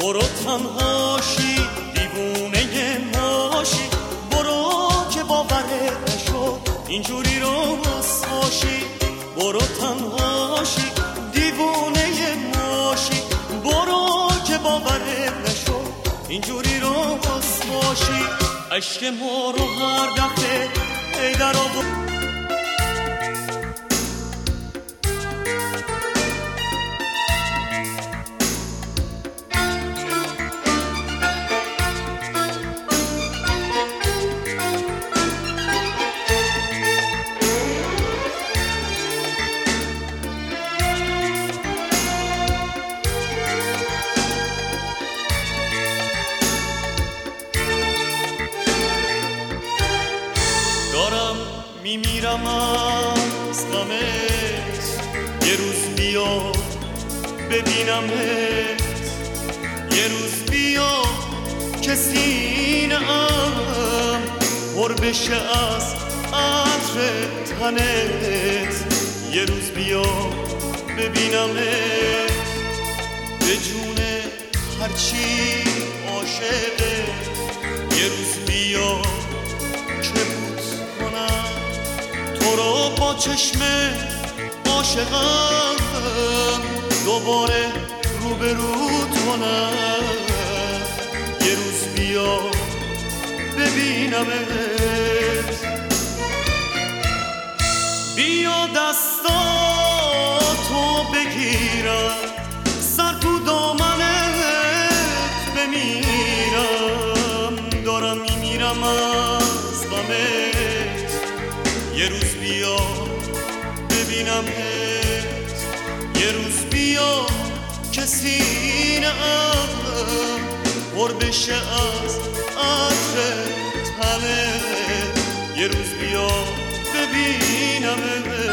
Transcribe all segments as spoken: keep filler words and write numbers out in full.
برو تنهاشی دیوونه ماشی، برو که باورت نشد اینجوری رسواشی. برو تنهاشی دیوونه ماشی، برو که باورت نشد اینجوری رسواشی. عشق ما رو هر دفعه ای در آورد میمیرم از غمت، یه روز بیا ببینمت، یه روز بیا که سینه‌ام پر بشه از عطر تنت. یه روز بیا ببینمت، به جون هرچی عاشقه. یه روز بیا که تو رو با چشم عاشقم دوباره روبروت کنم. یه روز بیا ببینمت، بیا دستاتو بگیرم، سر تو دامنت بمیرم. دارم میمیرم از غمت، یه روز بیا ببینمت، یه روز بیا که سینه‌ام پر بشه از عطر تنت. یه روز بیا ببینمت.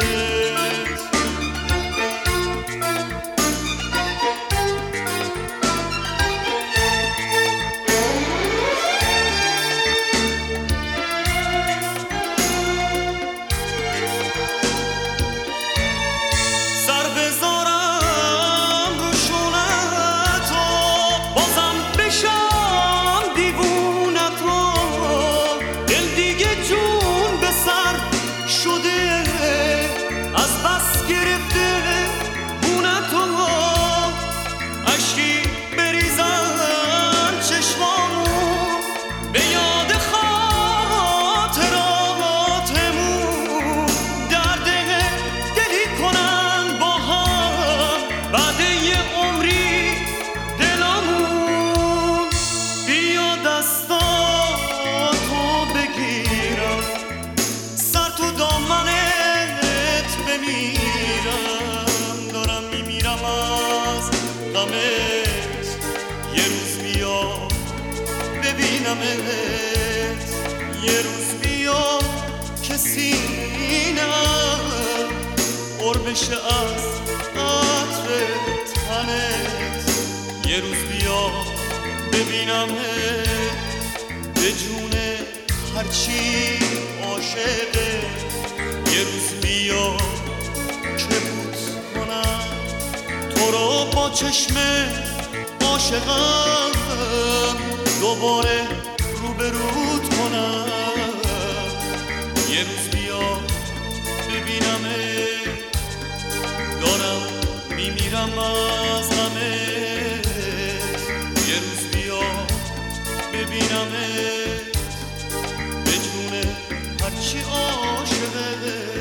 یه روز بیا ببینمت، یه روز بیا که سینه‌ام پر بشه از عطر تنت. یه روز بیا ببینمت، به جون هرچی عاشقه. یه روز بیا که بود کنم تو رو با چشم عاشقم دوباره روبروت کنم. یه روز بیا ببینمت، دارم میمیرم از غمت. یه روز بیا ببینمت، به جون هرچی عاشقه.